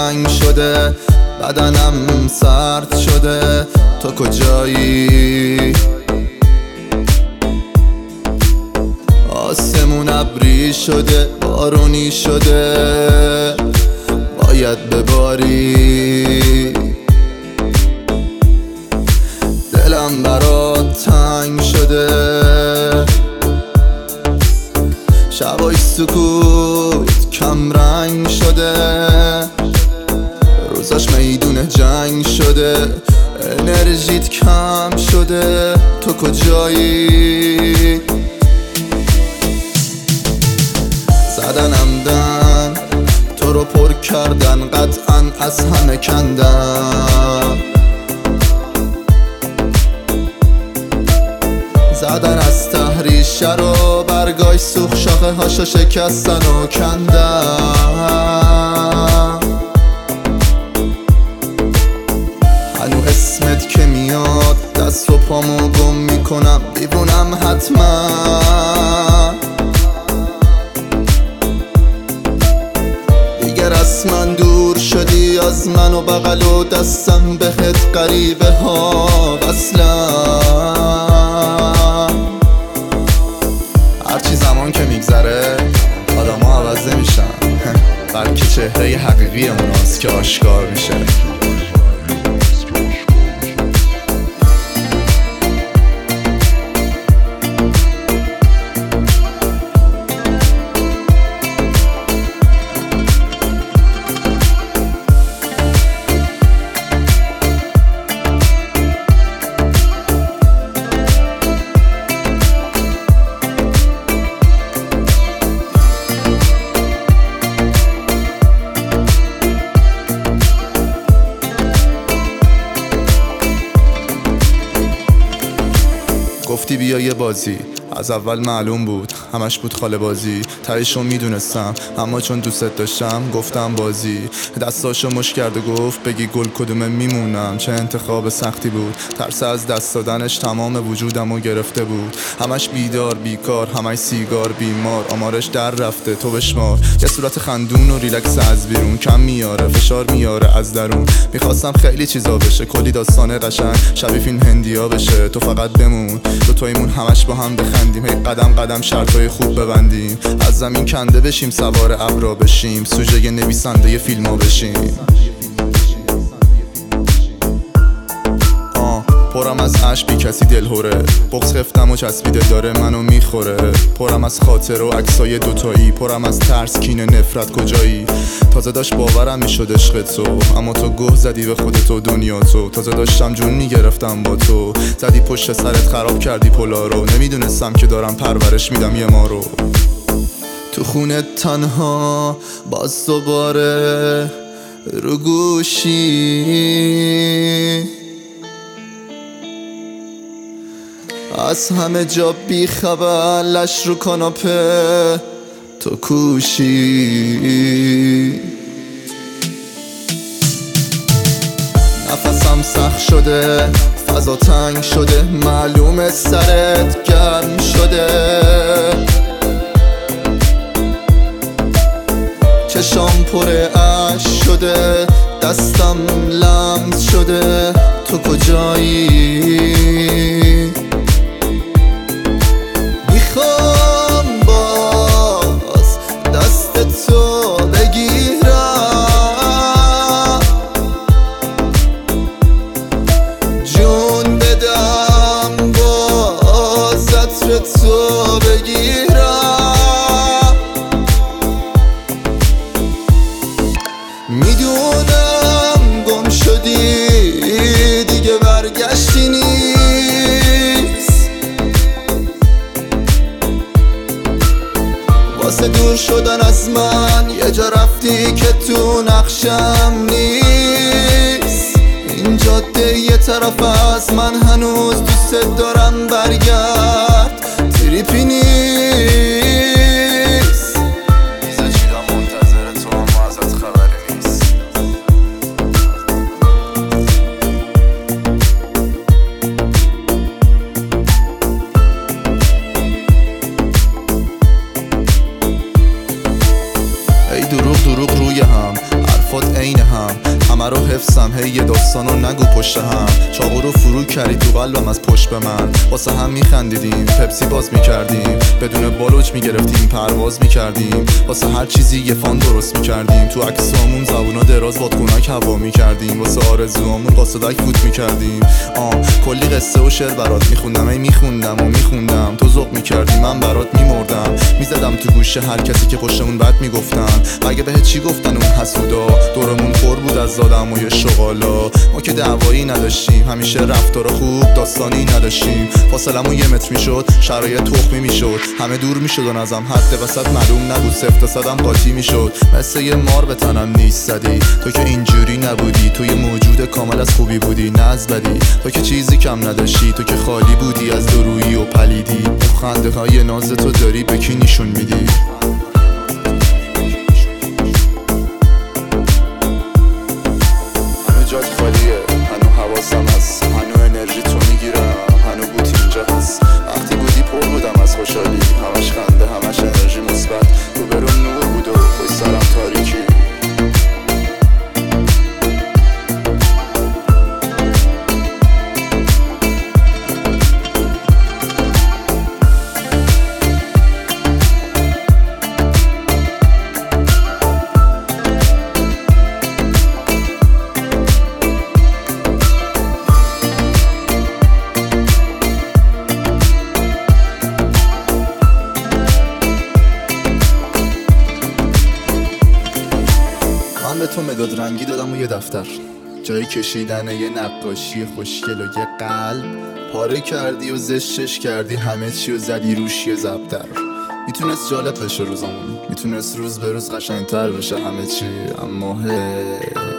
تنگ شده، بدنم سرد شده، تو کجایی؟ آسمون ابری شده، بارونی شده، باید بباری. دلم برات تنگ شده، شبای سکوت کم رنگ شده، روزاش میدون جنگ شده، انرژیت کم شده، تو کجایی؟ زدنم دن، تو رو پر کردن، قطعا از همه کندن، زدن از تحریشه رو برگاش سوخ، شاخه هاشو شکستن و کندن. هنو اسمت که میاد دست و پامو گم میکنم، دیوونم حتما. دیگه رسما دور شدی از من و بغل و دستم بهت غریبه ها اصلا. هرچی زمان که میگذره آدم ها عوض نمیشن، بلکه چهره حقیقی اوناست که آشکار میشه. گفتی بیا یه بازی، از اول معلوم بود همش بود خاله بازی. تهشو میدونستم اما چون دوست داشتم گفتم بازی. دستاشو مش کرد و گفت بگی گل کدومه میمونم. چه انتخاب سختی بود، ترس از دست دادنش تمام وجودمو گرفته بود. همش بیدار بیکار، همش سیگار بیمار، آمارش در رفته تو بشمار. یه صورت خندون و ریلکس از بیرون، کم میاره فشار میاره از درون. میخواستم خیلی چیزا بشه، کلی داستان قشنگ شبیه فیلم هندیا بشه. تو فقط بمون، تو تویمون همش با هم بخندیم، هی قدم قدم شرطای خوب ببندیم. از زمین کنده بشیم، سوار ابرا بشیم، سوژه نویسنده فیلما بشیم. پرم از عشق بی کسی دلهوره، بغض خفتم و چسبیده داره منو میخوره. پرم از خاطر و عکسای دوتایی، پرم از ترس کینه نفرت کجایی. تازه داشت باورم میشد عشق تو، اما تو گه زدی به خودت و دنیا تو. تازه داشتم جون میگرفتم با تو، زدی پشت سرت خراب کردی پلا رو. نمیدونستم که دارم پرورش میدم یه ما رو. تو خونه تنها باز دوباره رو گوشی، از همه جا بی خبر، لش رو کاناپه تو کوشی. نفسم سخت شده، فضا تنگ شده، معلومه سرت گرم شده. چشام پر اشک شده، دستم لمس شده، تو کجایی؟ میخوام باز دست تو بگیرم، جون بدم باز عطر تو بگیرم. میدونم گم شدی دیگه برگشتی نیست، واسه دور شدن از من یه جا رفتی که تو نقشم نیست. این جاده یه طرف از من هنوز دوست دارم، برگرد تریپی نیست. میزه چیدم منتظر تو اما ازت خبری نیست. ای دروغ دروغ روی هم، حرفات عین هم، گفتم هی یه داستانو نگو پشت هم. چاقو رو فرو کردی تو قلبم از پشت به من. واسه هم میخندیدیم پپسی باز میکردیم، بدون بالوج میگرفتیم پرواز میکردیم. واسه هر چیزی یه فان درست میکردیم. تو عکسامون زبونا دراز بادکنک هوا میکردیم. واسه آرزوامون قاصدک فوت میکردیم. کلی قصه و شعر برات میخوندم، ای میخوندم و میخوندم، تو ذوق میکردی من برات میمردم. میزدم تو گوش هر کسی که پشتمون بد میگفتن. اگه بهت چی گفتن اون حسودا؟ دورمون پر بود از زادم و یه شغالا. ما که دعوایی نداشتیم، همیشه رفتار خوب داستانی نداشتیم. فاصلمون 1 متر میشد، شرایط تخمی میشد، همه دور میشدن ازم، حد وسط معلوم نبود، 0 تا 100 قاطی میشد. مثل یه مار به تنم نیست زدی، تو که اینجوری نبودی، تو یه موجود کامل از خوبی بودی نه از بدی. تو که چیزی کم نداشتی، تو که خالی بودی از دورویی و پلیدی. خنده های ناز تو داری به کی نشون میدی؟ همه جات خالیه، هنو حواسم هست، هنو انرژی تو میگیرم، هنو بوت اینجا هست. وقتی بودی پر بودم از خوشحالی، همش خنده همش انرژی مثبت. تو برون نور بود و خوش سرم تاریکی. من به تو مداد رنگی دادم و یه دفتر، جای کشیدن یه نقاشی خوشگل و یه قلب. پاره کردی و زشتش کردی، همه چی و زدی روش یه زبدر. میتونست جالب بشه روزمون، میتونست روز به روز قشنگتر بشه همه چی، اما